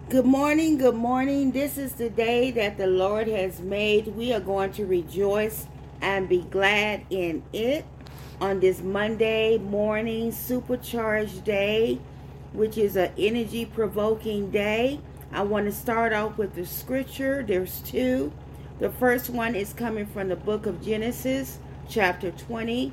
Good morning, good morning. This is the day that the Lord has made. We are going to rejoice and be glad in it on this Monday morning supercharged day, which is an energy provoking day. I want to start off with the scripture. There's two. The first one is coming from the book of Genesis, chapter 20.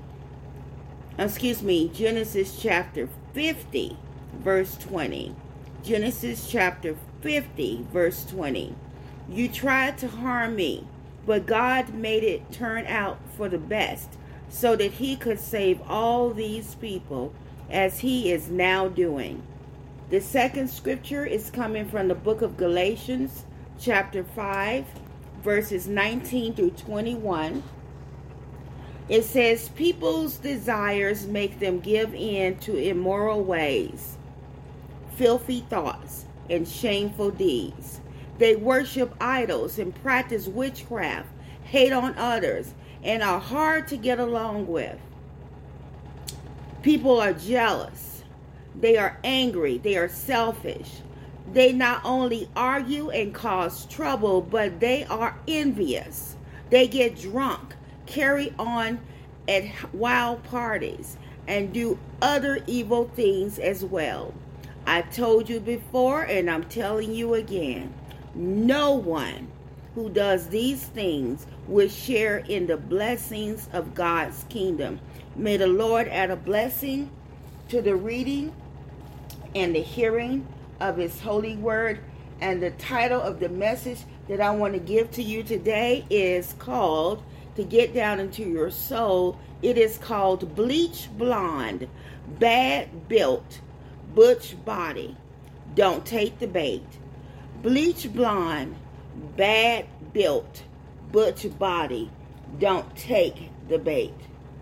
Genesis chapter 50, verse 20. Genesis chapter 50, verse 20. You tried to harm me, but God made it turn out for the best, so that he could save all these people, as he is now doing. The second scripture is coming from the book of Galatians, chapter 5, verses 19 through 21. It says, people's desires make them give in to immoral ways, filthy thoughts, and shameful deeds. They worship idols and practice witchcraft, hate on others, and are hard to get along with. People are jealous. They are angry. They are selfish. They not only argue and cause trouble, but they are envious. They get drunk, carry on at wild parties, and do other evil things as well. I told you before, and I'm telling you again, no one who does these things will share in the blessings of God's kingdom. May the Lord add a blessing to the reading and the hearing of his holy word. And the title of the message that I want to give to you today is called, to get down into your soul, it is called Bleach Blonde, Bad Built, Butch Body. Don't take the bait. Bleach blonde, bad built, butch body. Don't take the bait.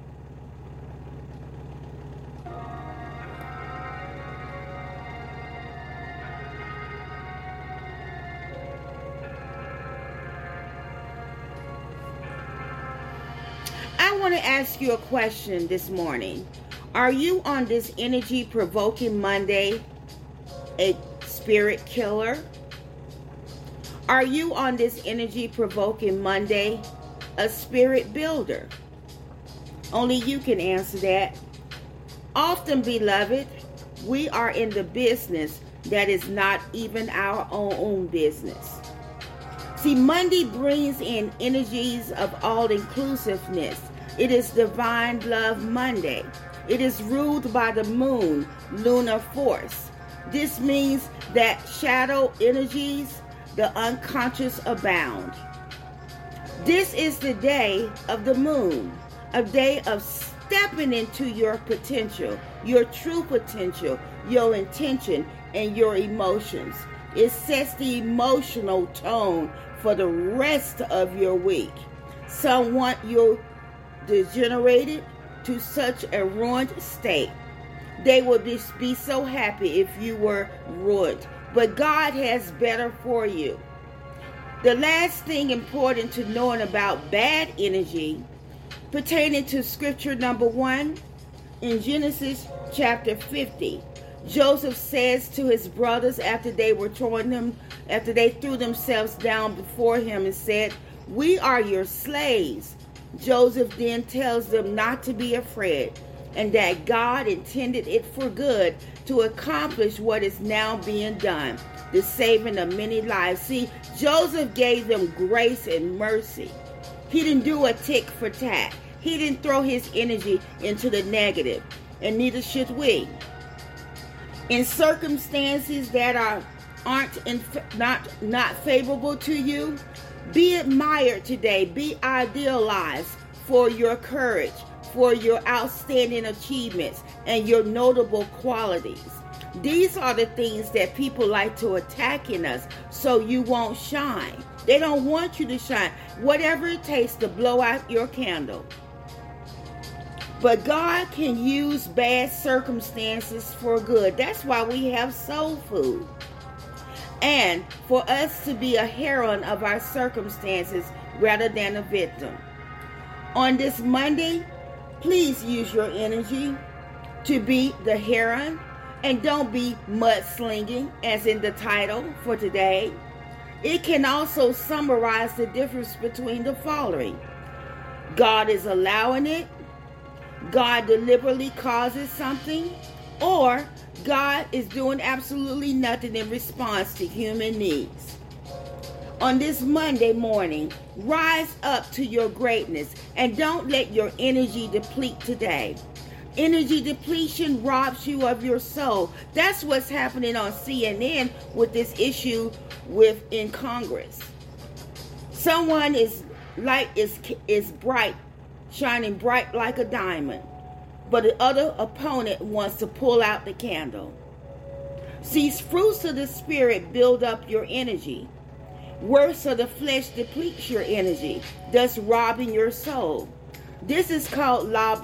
I want to ask you a question this morning. Are you on this energy-provoking Monday a spirit killer? Are you on this energy-provoking Monday a spirit builder? Only you can answer that. Often, beloved, we are in the business that is not even our own business. See, Monday brings in energies of all-inclusiveness. It is Divine Love Monday. It is ruled by the moon, lunar force. This means that shadow energies, the unconscious, abound. This is the day of the moon, a day of stepping into your potential, your true potential, your intention, and your emotions. It sets the emotional tone for the rest of your week. Some want you degenerated to such a ruined state. They would be so happy if you were ruined. But God has better for you. The last thing important to knowing about bad energy pertaining to scripture number 1 in Genesis chapter 50. Joseph says to his brothers after they threw themselves down before him and said, "We are your slaves." Joseph then tells them not to be afraid and that God intended it for good to accomplish what is now being done, the saving of many lives. See, Joseph gave them grace and mercy. He didn't do a tick for tat. He didn't throw his energy into the negative, and neither should we. In circumstances that aren't not favorable to you, be admired today. Be idealized for your courage, for your outstanding achievements, and your notable qualities. These are the things that people like to attack in us so you won't shine. They don't want you to shine. Whatever it takes to blow out your candle. But God can use bad circumstances for good. That's why we have soul food. And for us to be a heroine of our circumstances rather than a victim. On this Monday, please use your energy to be the heroine And don't be mudslinging, as in the title for today. It can also summarize the difference between the following: God is allowing it, God deliberately causes something, or God is doing absolutely nothing in response to human needs. On this Monday morning, rise up to your greatness and don't let your energy deplete today. Energy depletion robs you of your soul. That's what's happening on CNN with this issue in Congress. Someone is bright, shining bright like a diamond, but the other opponent wants to pull out the candle. See, fruits of the Spirit build up your energy. Works of the flesh depletes your energy, thus robbing your soul. This is called low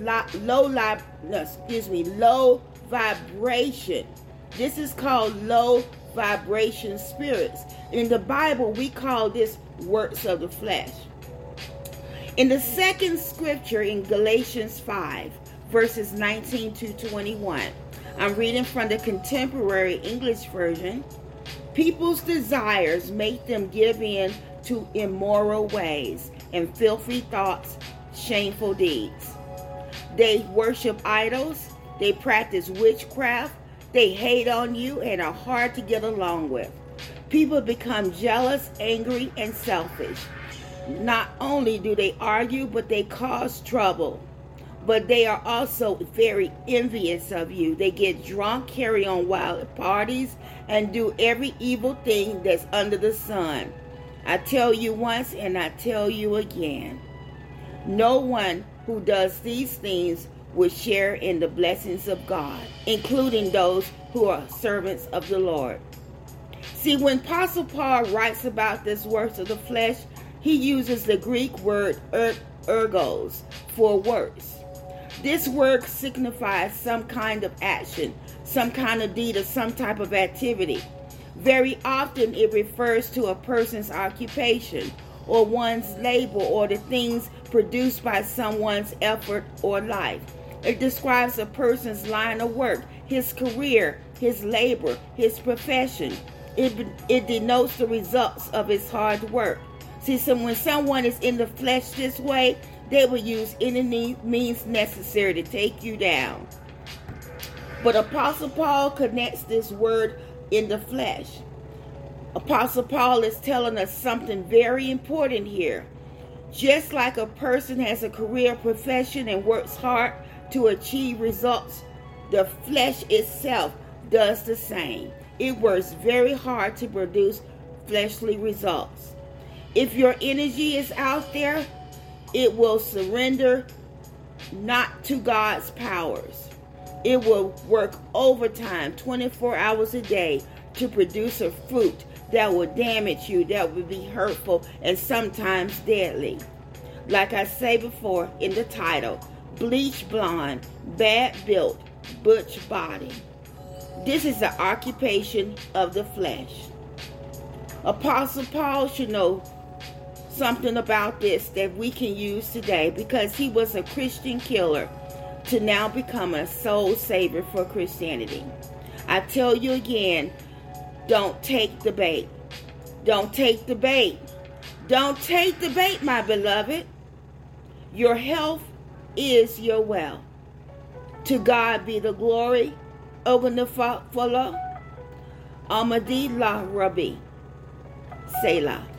vibration. This is called low vibration spirits. In the Bible, we call this works of the flesh. In the second scripture in Galatians 5, verses 19 to 21, I'm reading from the Contemporary English Version. People's desires make them give in to immoral ways and filthy thoughts, shameful deeds. They worship idols, they practice witchcraft, they hate on you and are hard to get along with. People become jealous, angry, and selfish. Not only do they argue, but they cause trouble. But they are also very envious of you. They get drunk, carry on wild parties, and do every evil thing that's under the sun. I tell you once and I tell you again, no one who does these things will share in the blessings of God, including those who are servants of the Lord. See, when Apostle Paul writes about this works of the flesh, he uses the Greek word ergos for works. This word signifies some kind of action, some kind of deed, or some type of activity. Very often it refers to a person's occupation or one's labor or the things produced by someone's effort or life. It describes a person's line of work, his career, his labor, his profession. It denotes the results of his hard work. See, so when someone is in the flesh this way, they will use any means necessary to take you down. But Apostle Paul connects this word in the flesh. Apostle Paul is telling us something very important here. Just like a person has a career profession and works hard to achieve results, the flesh itself does the same. It works very hard to produce fleshly results. If your energy is out there, it will surrender not to God's powers. It will work overtime 24 hours a day to produce a fruit that will damage you, that will be hurtful and sometimes deadly. Like I say before in the title, bleach blonde, bad built, butch body. This is the occupation of the flesh. Apostle Paul should know something about this that we can use today, because he was a Christian killer to now become a soul saver for Christianity. I tell you again, don't take the bait. Don't take the bait. Don't take the bait, my beloved. Your health is your wealth. To God be the glory. Ogunafala Amadi La Rabbi. Selah.